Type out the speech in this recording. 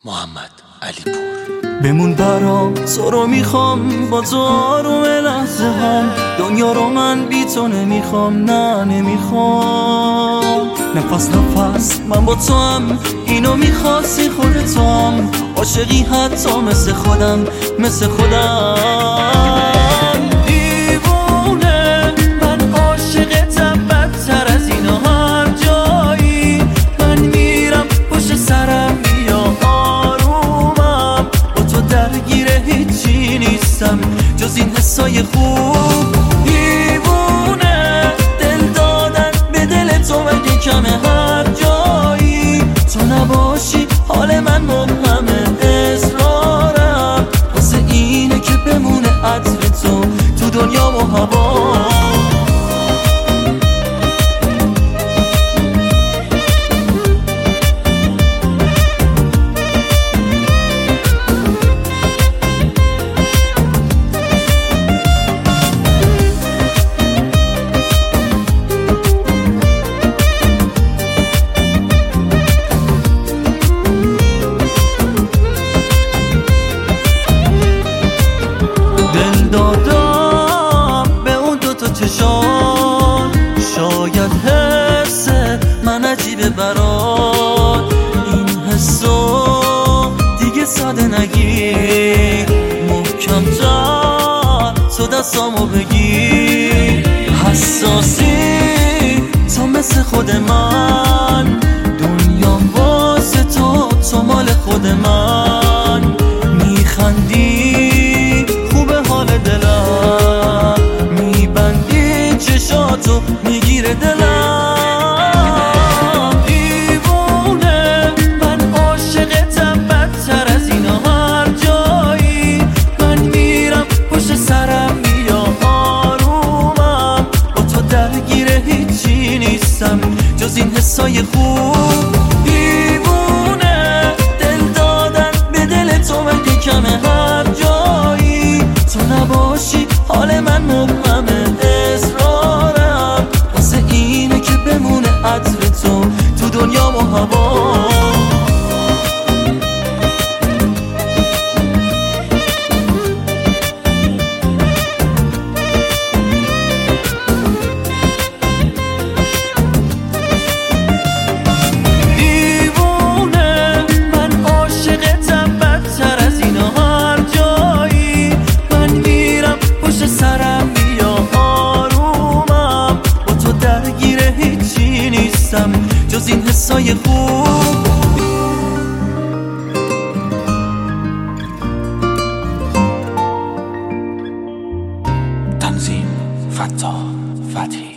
محمد علی پور. بمون برام تو رو میخوام، با تو آروم لحظه هم دنیا رو من بی تو نمیخوام، نه نمیخوام. نفس نفس من با تو هم، اینو میخواستی خودت هم، عاشقی حتی مثل خودم، مثل خودم. دیوونه من عاشقتم، بدتر از اینا هر جایی من میرم پشت سرم بیا آرومم، با تو درگیره هیچی نیستم جز این حسای خوب. دیوونه دل دادن به دل تو مگه کمه؟ هر جایی تو نباشی حال من مبهمه، اصرارم واسه اینه که بمونه عطر تو دنیا و هوا. دادم به اون دوتا چشان، شاید حس من عجیبه برات، این حسو دیگه ساده نگیر، محکم تر تو دستامو بگیر. حساسی تو مثل خود من، دنیام واسه تو مال خود من. میخندی دلم میبندی چشاتو میگیره دلم. دیوونه من عاشقتم، بدتر از اینا هر جایی من میرم پشت سرم بیا آرومم، با تو درگیره هیچی نیستم جز این حسای خوب. دیوونه دل دادن به دل تو مگه کمه؟ هر جایی تو نباشی حال من مبهمه، اصرارم واسه اینه که بمونه عطر تو دنیا و هوا. دیوونه من عاشقتم، بدتر از اینا هر جایی من میرم پشت سرم بیا آرومم، با تو درگیره هیچی نیستم جز این حسای خوب. تنظیم فتاح فتحی.